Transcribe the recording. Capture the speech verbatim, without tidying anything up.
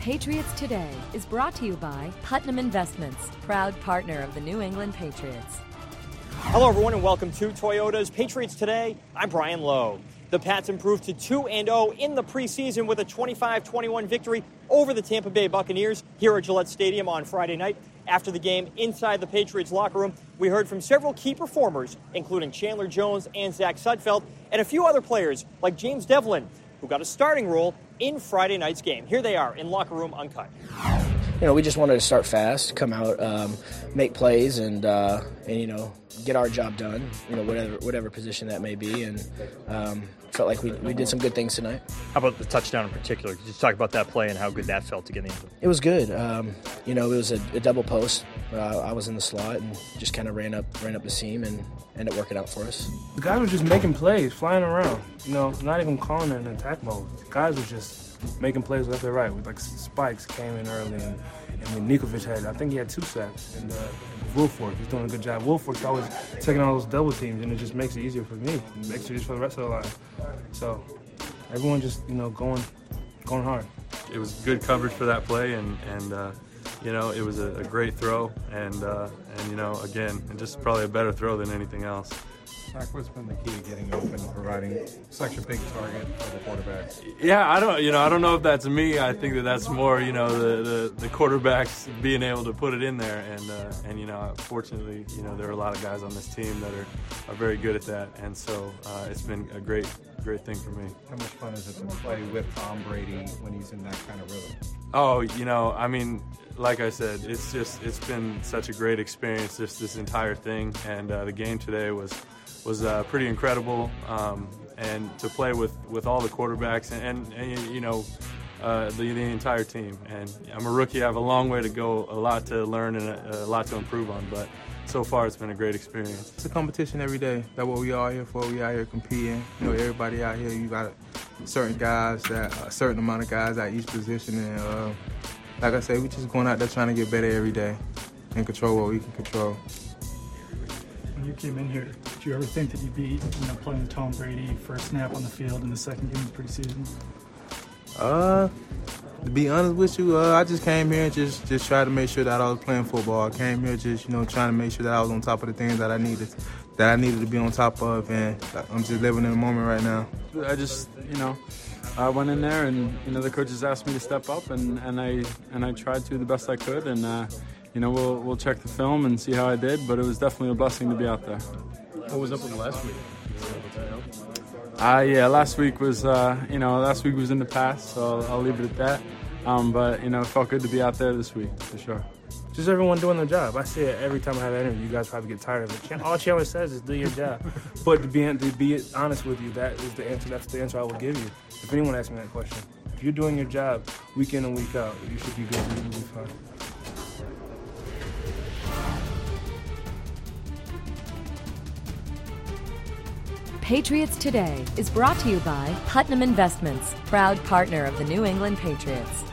Patriots Today is brought to you by Putnam Investments, proud partner of the New England Patriots. Hello, everyone, and welcome to Toyota's Patriots Today. I'm Brian Lowe. The Pats improved to two and oh in the preseason with a twenty-five twenty-one victory over the Tampa Bay Buccaneers here at Gillette Stadium on Friday night. After the game, inside the Patriots locker room, we heard from several key performers, including Chandler Jones and Zach Sudfeld, and a few other players like James Devlin, who got a starting role in Friday night's game. Here they are in Locker Room Uncut. You know, we just wanted to start fast, come out, um, make plays, and, uh, and, you know, get our job done, you know, whatever whatever position that may be, and um, felt like we, we did some good things tonight. How about the touchdown in particular? Could you just talk about that play and how good that felt to get in? It was good. Um, you know, it was a, a double post. Uh, I was in the slot and just kind of ran up ran up the seam and ended up working out for us. The guys were just making plays, flying around, you know, not even calling it an attack mode. The guys were just making plays left and right. With like Spikes came in early, and, and Nikovic had, I think he had two sacks, and uh, Wilfork was doing a good job. Wilfork's always taking all those double teams, and it just makes it easier for me. It makes it easier for the rest of the line. So everyone just, you know, going going hard. It was good coverage for that play, and, and uh, you know, it was a, a great throw, and, uh, and you know, again, just probably a better throw than anything else. Zach, what's been the key to getting open and providing such a big target for the quarterback? Yeah, I don't, you know, I don't know if that's me. I think that that's more, you know, the, the, the quarterbacks being able to put it in there, and uh, and you know, fortunately, you know, there are a lot of guys on this team that are, are very good at that, and so uh, it's been a great great thing for me. How much fun is it to play with Tom Brady when he's in that kind of rhythm? Oh, you know, I mean, like I said, it's just it's been such a great experience, just this entire thing, and uh, the game today was. was uh, pretty incredible, um, and to play with, with all the quarterbacks and, and, and you know, uh, the, the entire team. And I'm a rookie. I have a long way to go, a lot to learn and a, a lot to improve on, but so far it's been a great experience. It's a competition every day. That's what we all here for. We out here competing. You know, everybody out here, you got certain guys, that a certain amount of guys at each position. And uh, like I said, we just going out there trying to get better every day and control what we can control. When you came in here, did you ever think that you'd be, you know, playing with Tom Brady first snap on the field in the second game of the preseason? Uh, to be honest with you, uh, I just came here and just, just tried to make sure that I was playing football. I came here just, you know, trying to make sure that I was on top of the things that I needed, that I needed to be on top of, and I'm just living in the moment right now. I just, you know, I went in there and, you know, the coaches asked me to step up, and, and I and I tried to the best I could, and uh, you know, we'll we'll check the film and see how I did, but it was definitely a blessing to be out there. What was up with last week? Uh, yeah, last week was, uh, you know, last week was in the past, so I'll, I'll leave it at that. Um, but, you know, it felt good to be out there this week, for sure. Just everyone doing their job. I say it every time I have an interview. You guys probably get tired of it. All Chandler says is do your job. But to be, to be honest with you, that is the answer. That's the answer I will give you. If anyone asks me that question. If you're doing your job week in and week out, you should be good. You will be fine. Patriots Today is brought to you by Putnam Investments, proud partner of the New England Patriots.